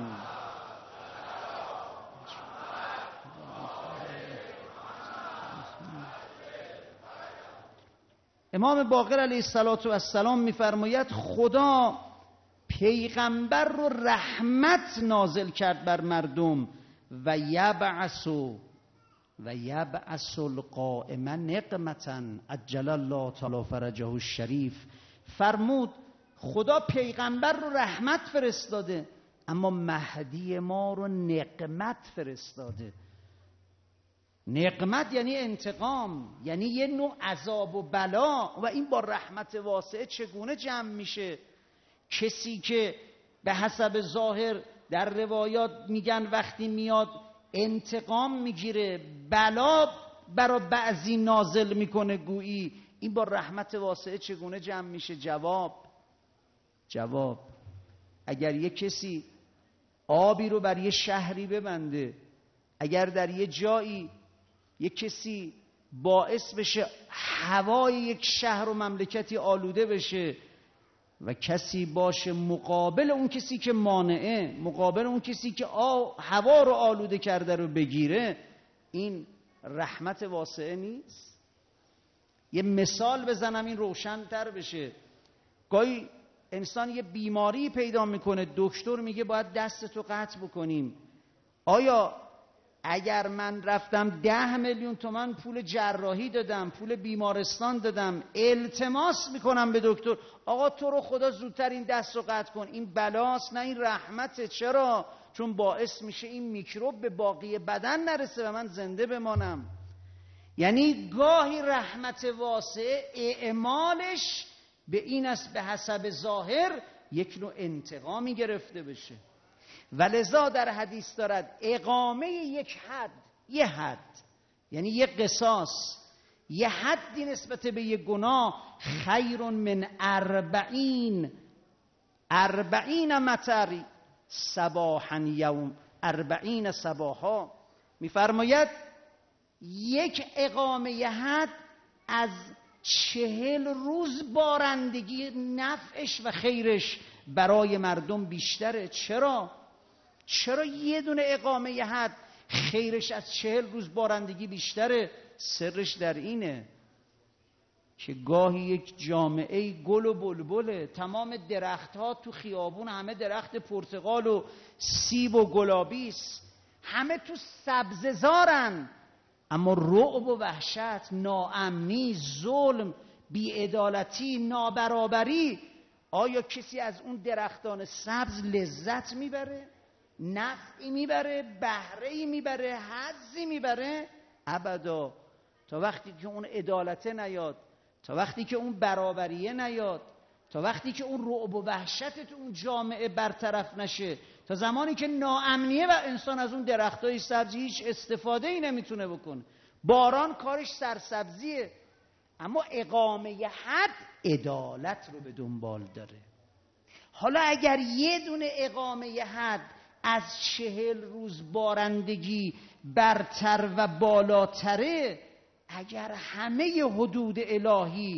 Speaker 1: امام باقر علیه السلام میفرماید خدا پیغمبر رو رحمت نازل کرد بر مردم و یبعث القائم نقمتا عجل الله تعالی فرجه الشریف. فرمود خدا پیغمبر رو رحمت فرستاده اما مهدی ما رو نقمت فرستاده. نقمت یعنی انتقام، یعنی یه نوع عذاب و بلا، و این با رحمت واسعه چگونه جمع میشه؟ کسی که به حسب ظاهر در روایات میگن وقتی میاد انتقام میگیره، بلا برای بعضی نازل میکنه گویی، این با رحمت واسعه چگونه جمع میشه؟ جواب اگر یک کسی آبی رو بر یه شهری ببنده، اگر در یه جایی یک کسی باعث بشه هوای یک شهر و مملکتی آلوده بشه و کسی باشه مقابل اون کسی که مانعه، مقابل اون کسی که هوا رو آلوده کرده رو بگیره، این رحمت واسعه نیست؟ یه مثال بزنم این روشن‌تر بشه. گاهی انسان یه بیماری پیدا میکنه، دکتر میگه باید دستتو قطع بکنیم. آیا اگر من رفتم 10 میلیون تومان پول جراحی دادم، پول بیمارستان دادم، التماس میکنم به دکتر آقا تو رو خدا زودتر این دست رو قطع کن، این بلاست؟ نه، این رحمته. چرا؟ چون باعث میشه این میکروب به باقی بدن نرسه و من زنده بمانم. یعنی گاهی رحمت واسعه اعمالش به این است به حسب ظاهر یک نوع انتقامی گرفته بشه. ولذا در حدیث دارد اقامه یک حد، یه حد یعنی یه قصاص، یه حدی نسبت به یه گناه خیر من 40 مطر صباحا یوم 40 صباحا. میفرماید یک اقامه حد از 40 روز بارندگی نفعش و خیرش برای مردم بیشتره. چرا یه دونه اقامه حد خیرش از 40 روز بارندگی بیشتره؟ سرش در اینه که گاهی یک جامعه گل و بلبله، تمام درختها تو خیابون همه درخت پرتقال و سیب و گلابیست، همه تو سبززارن، اما رعب و وحشت، ناامنی، ظلم، بی‌عدالتی، نابرابری، آیا کسی از اون درختان سبز لذت میبره؟ نفعی میبره؟ بهره‌ای میبره؟ حظی میبره؟ ابدا. تا وقتی که اون عدالت نیاد، تا وقتی که اون برابریه نیاد، تا وقتی که اون رعب و وحشت تو اون جامعه برطرف نشه، تا زمانی که ناامنیه و انسان از اون درختای سبزی هیچ استفاده‌ای نمیتونه بکنه. باران کارش سرسبزیه، اما اقامه حد عدالت رو به دنبال داره. حالا اگر یه دونه اقامه حد از 40 روز بارندگی برتر و بالاتره، اگر همه حدود الهی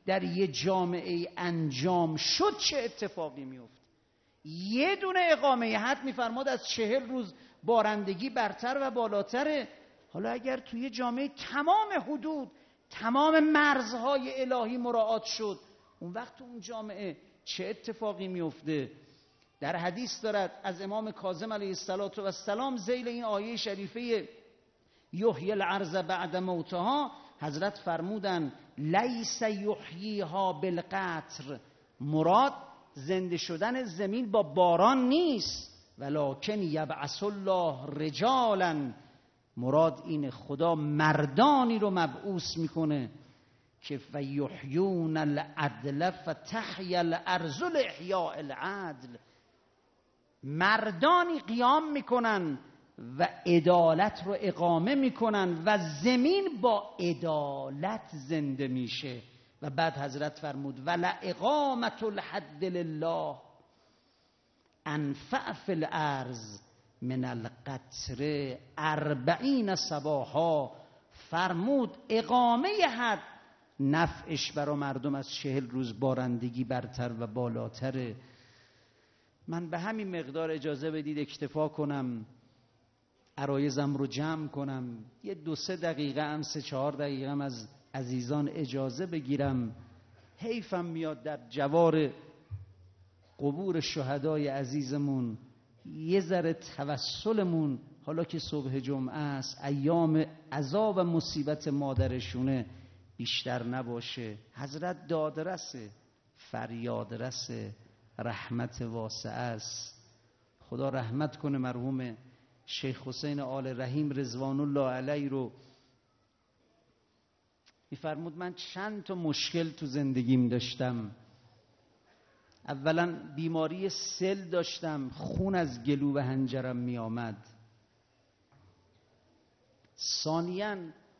Speaker 1: در یه جامعه انجام شد چه اتفاقی میفته؟ یه دونه اقامه حد میفرماد از 40 روز بارندگی برتر و بالاتره. حالا اگر توی جامعه تمام حدود، تمام مرزهای الهی مراعات شد، اون وقت اون جامعه چه اتفاقی میفته؟ در حدیث دارد از امام کاظم علیه السلام ذیل این آیه شریفه یحیی الارض بعد موتها، حضرت فرمودن لیس یحییها بالقطر، مراد زنده شدن زمین با باران نیست، ولکن یبعث الله رجالا، مراد اینه خدا مردانی رو مبعوث میکنه که فیحیون العدل فتحیی الارض لاحیاء العدل، مردانی قیام میکنن و عدالت رو اقامه میکنن و زمین با عدالت زنده میشه. و بعد حضرت فرمود ولاقامة الحد لله انفع فی الارض من القطر 40 صباحا، فرمود اقامه حد نفعش برای مردم از 40 روز بارندگی برتر و بالاتره. من به همین مقدار اجازه بدید اکتفا کنم، عرایزم رو جمع کنم، یه 2-3 دقیقه هم 3-4 دقیقه هم از عزیزان اجازه بگیرم. حیفم میاد در جوار قبور شهدای عزیزمون یه ذره توسلمون، حالا که صبح جمعه است، ایام عذاب و مصیبت مادرشونه، بیشتر نباشه. حضرت دادرسه، فریادرسه، رحمت واسعه است. خدا رحمت کنه مرحوم شیخ حسین آل رحیم رضوان الله علیه رو. میفرمود من چند تا مشکل تو زندگیم داشتم. اولا بیماری سل داشتم، خون از گلو و حنجرم می آمد. ثانیاً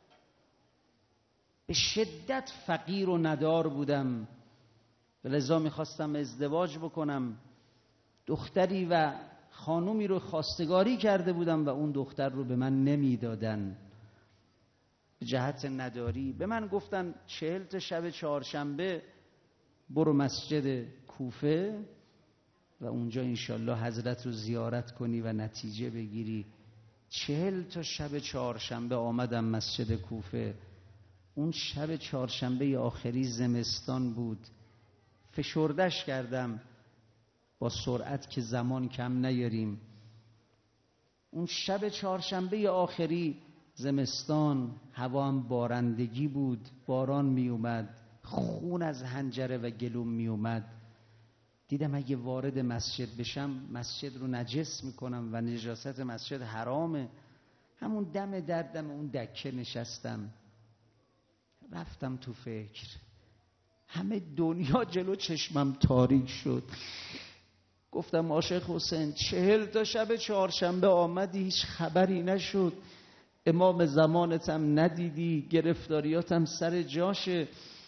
Speaker 1: به شدت فقیر و ندار بودم، لذا میخواستم ازدواج بکنم. دختری و خانومی رو خواستگاری کرده بودم و اون دختر رو به من نمیدادن به جهت نداری. به من گفتن 40 تا شب چهارشنبه برو مسجد کوفه و اونجا انشالله حضرت رو زیارت کنی و نتیجه بگیری. 40 تا شب چهارشنبه آمدم مسجد کوفه. اون شب چهارشنبه آخری زمستان بود، فشردش کردم با سرعت که زمان کم نیاریم. اون شب چهارشنبه آخری زمستان، هوا هم بارندگی بود، باران می اومد، خون از حنجره و گلوم می اومد. دیدم اگه وارد مسجد بشم مسجد رو نجس میکنم و نجاست مسجد حرامه. همون دم دردم اون دکه نشستم، رفتم تو فکر، همه دنیا جلو چشمم تاریک شد. گفتم عاشق حسین 40 تا شب چهارشنبه آمدی هیچ خبری نشد، امام زمانتم ندیدی، گرفتاریاتم سر جاشه،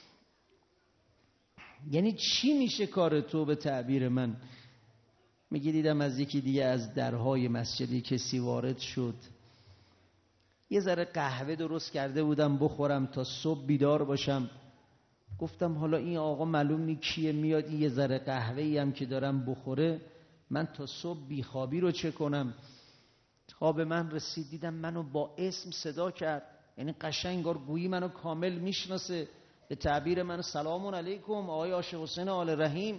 Speaker 1: یعنی چی میشه کار تو؟ به تعبیر من میگه دیدم از یکی دیگه از درهای مسجدی کسی وارد شد، یه ذره قهوه درست کرده بودم بخورم تا صبح بیدار باشم. گفتم حالا این آقا معلوم نی کیه، میاد یه ذره قهوه‌ای هم که دارم بخوره، من تا صبح بیخوابی رو چه کنم؟ خواب من رسید، دیدم منو با اسم صدا کرد، یعنی قشنگ انگار گویی منو کامل میشناسه. به تعبیر من سلام علیکم آقای عاشق حسین آل رحیم.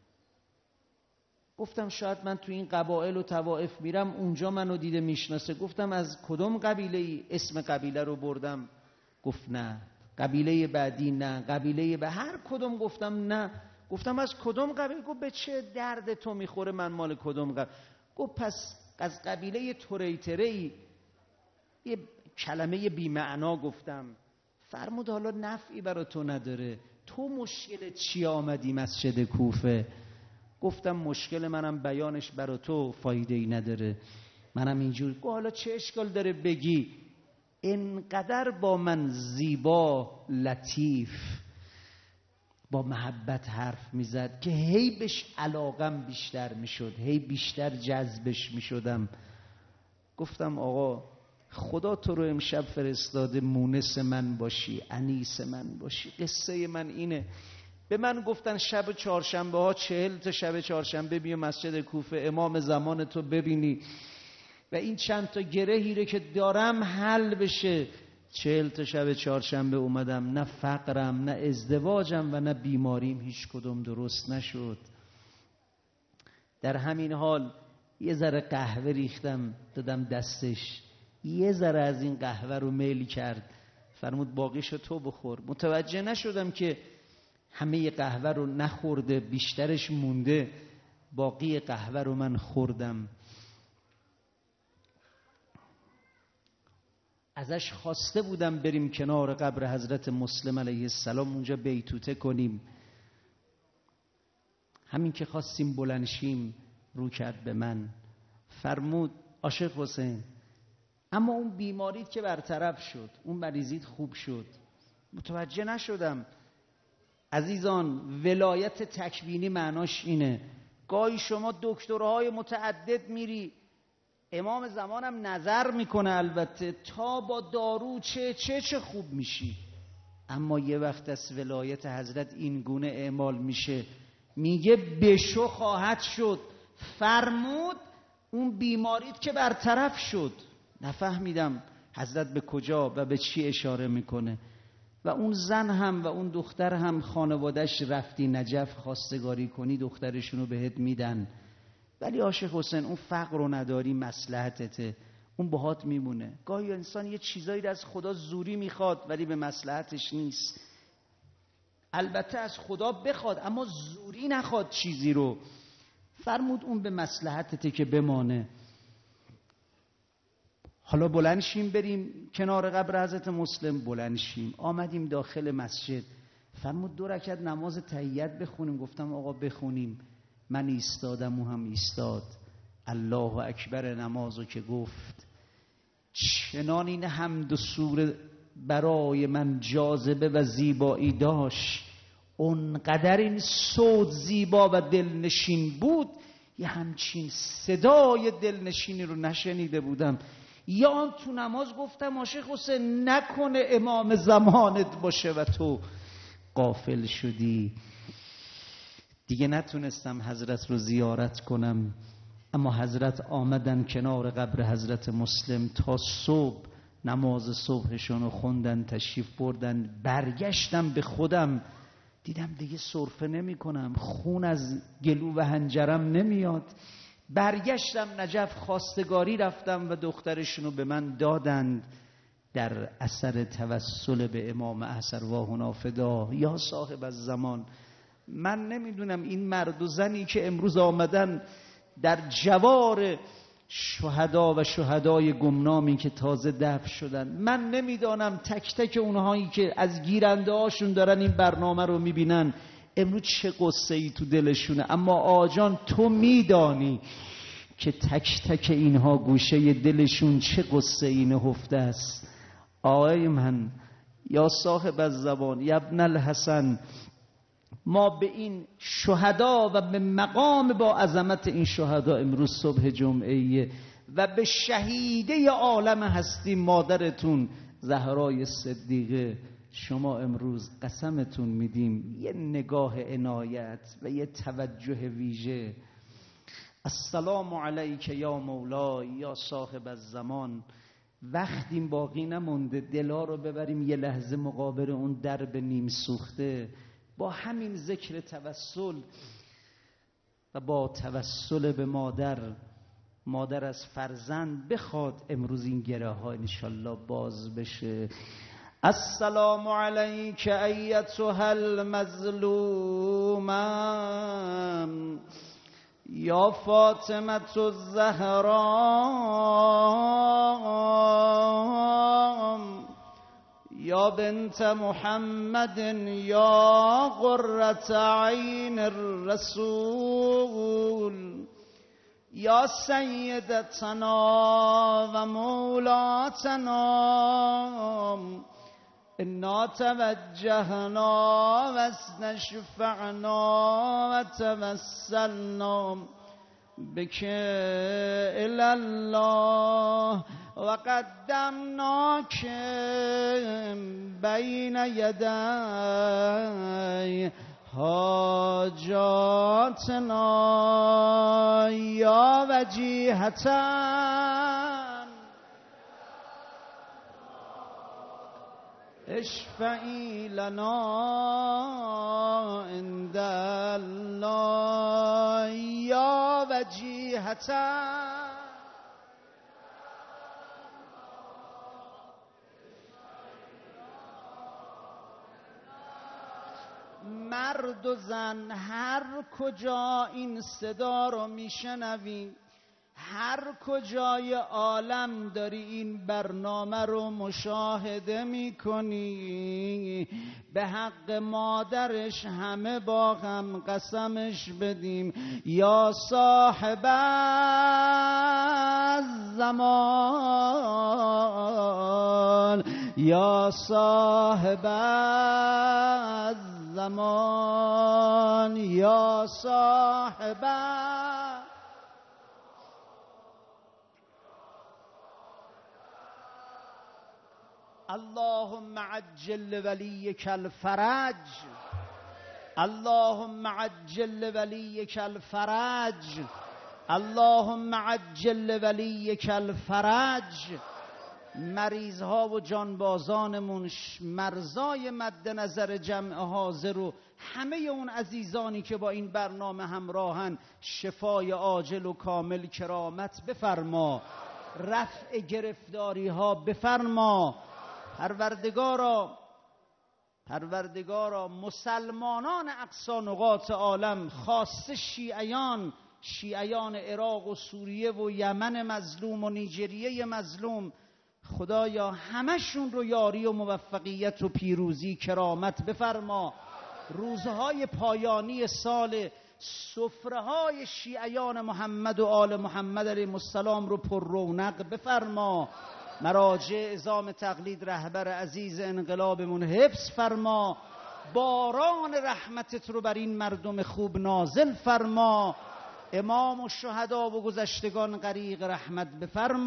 Speaker 1: گفتم شاید من تو این قبایل و طوائف میرم اونجا منو دیده میشناسه. گفتم از کدوم قبیله ای؟ اسم قبیله رو بردم. گفت نه. قبیله بعدی نه. قبیله هر کدوم گفتم نه. گفتم از کدوم قبیله؟ گفت به چه درد تو میخوره من مال کدوم قبیله؟ گفت پس از قبیله توریتری. یه کلمه بی معنا گفتم. فرمود حالا نفعی برای تو نداره، تو مشکل چی آمدی مسجد کوفه؟ گفتم مشکل منم بیانش برای تو فایده ای نداره، منم اینجور. گفت حالا چه اشکال داره بگی؟ انقدر با من زیبا لطیف با محبت حرف میزد که هی بهش علاقم بیشتر میشد، هی بیشتر جذبش میشدم. گفتم آقا خدا تو رو امشب فرستاده مونس من باشی، انیس من باشی. قصه من اینه. به من گفتن شب چهارشنبه ها 40 تا شب چهارشنبه بیا مسجد کوفه امام زمان تو ببینی و این چند تا گرهی که دارم حل بشه. 40 تا شب چهارشنبه اومدم، نه فقرم نه ازدواجم و نه بیماریم هیچ کدوم درست نشد. در همین حال یه ذره قهوه ریختم دادم دستش، یه ذره از این قهوه رو میل کرد، فرمود باقیشو تو بخور. متوجه نشدم که همه قهوه رو نخورده، بیشترش مونده، باقی قهوه رو من خوردم. ازش خواسته بودم بریم کنار قبر حضرت مسلم علیه السلام اونجا بیتوته کنیم. همین که خواستیم بلنشیم رو کرد به من، فرمود عاشق حسین اما اون بیماریت که برطرف شد، اون مریضیت خوب شد. متوجه نشدم. عزیزان ولایت تکوینی معناش اینه. گاهی شما دکترهای متعدد میری، امام زمانم نظر میکنه البته تا با دارو چه خوب میشی، اما یه وقت از ولایت حضرت این گونه اعمال میشه، میگه بشو خواهد شد. فرمود اون بیماریت که برطرف شد. نفهمیدم حضرت به کجا و به چی اشاره میکنه. و اون زن هم و اون دختر هم خانوادش رفتی نجف خواستگاری کنی دخترشونو بهت میدن، ولی عاشق حسین اون فقر رو نداری، مصلحتته، اون باهات میمونه. گاهی انسان یه چیزایی از خدا زوری میخواد ولی به مصلحتش نیست. البته از خدا بخواد اما زوری نخواد چیزی رو. فرمود اون به مصلحتته که بمانه. حالا بلند شیم بریم کنار قبر حضرت مسلم. بلند شیم آمدیم داخل مسجد. فرمود 2 رکعت نماز تحیت بخونیم. گفتم آقا بخونیم. من ایستادم، او هم ایستاد. الله اکبر نمازو که گفت، چنان این حمد و سوره برای من جاذبه و زیبایی داشت، اونقدر این صوت زیبا و دلنشین بود، یه همچین صدای دلنشینی رو نشنیده بودم. یا آن تو نماز گفتم عاشق حسین نکنه امام زمانت باشه و تو غافل شدی. دیگه نتونستم حضرت رو زیارت کنم، اما حضرت آمدن کنار قبر حضرت مسلم تا صبح نماز صبحشون رو خوندن، تشریف بردن. برگشتم به خودم، دیدم دیگه سرفه نمی کنم، خون از گلو و حنجرم نمیاد. برگشتم نجف خواستگاری رفتم و دخترشون رو به من دادند. در اثر توسل به امام احسر واهنا فدا یا صاحب الزمان، من نمیدونم این مرد و زنی که امروز آمدن در جوار شهدا و شهدای گمنامی که تازه دفن شدن، من نمیدانم تک تک اونهایی که از گیرنده هاشون دارن این برنامه رو میبینن امروز چه قصه ای تو دلشونه، اما آجان تو میدانی که تک تک اینها گوشه دلشون چه قصه ای نهفته است. آقای من یا صاحب الزمان یا ابن الحسن، ما به این شهدا و به مقام با عظمت این شهدا امروز صبح جمعه و به شهیده عالم هستی مادرتون زهرای صدیقه شما امروز قسمتون میدیم یه نگاه عنایت و یه توجه ویژه. السلام علیک یا مولای یا صاحب الزمان. وقتی باقی نمونده دلا رو ببریم یه لحظه مقابل اون درب نیم سوخته، با همین ذکر توسل و با توسل به مادر از فرزند بخواد امروز این گره ها انشالله باز بشه. السلام علیک ایتها المظلومه یا فاطمه الزهرا یا بنت محمد یا قرة عین الرسول یا سیدتنا و مولاتنا انا توجهنا و استشفعنا و توسلنا بك الی الله و قدمناک بین یدی حاجاتنا یا وجیهة اشفعی لنا عند الله یا وجیهة. مرد و زن هر کجا این صدا رو میشنوی، هر کجای عالم داری این برنامه رو مشاهده میکنی، به حق مادرش همه با هم قسمش بدیم یا صاحب الزمان یا صاحب الزمان یا صاحب. اللهم عجل لولیک الفرج، اللهم عجل لولیک الفرج، اللهم عجل لولیک الفرج. مریض ها و جانبازانمون، مرزای مد نظر جمع حاضر و همه اون عزیزانی که با این برنامه همراهن، شفای عاجل و کامل کرامت بفرما، رفع گرفتاری ها بفرما. پروردگارا مسلمانان اقصا نقاط عالم، خاصه شیعیان عراق و سوریه و یمن مظلوم و نیجریه مظلوم، خدایا همشون رو یاری و موفقیت و پیروزی کرامت بفرما. روزهای پایانی سال، سفره‌های شیعیان محمد و آل محمد علیهم السلام رو پر رونق بفرما. مراجع عظام تقلید رهبر عزیز انقلابمون حفظ فرما. باران رحمتت رو بر این مردم خوب نازل فرما. امام و شهدا و گذشتگان غریق رحمت بفرما.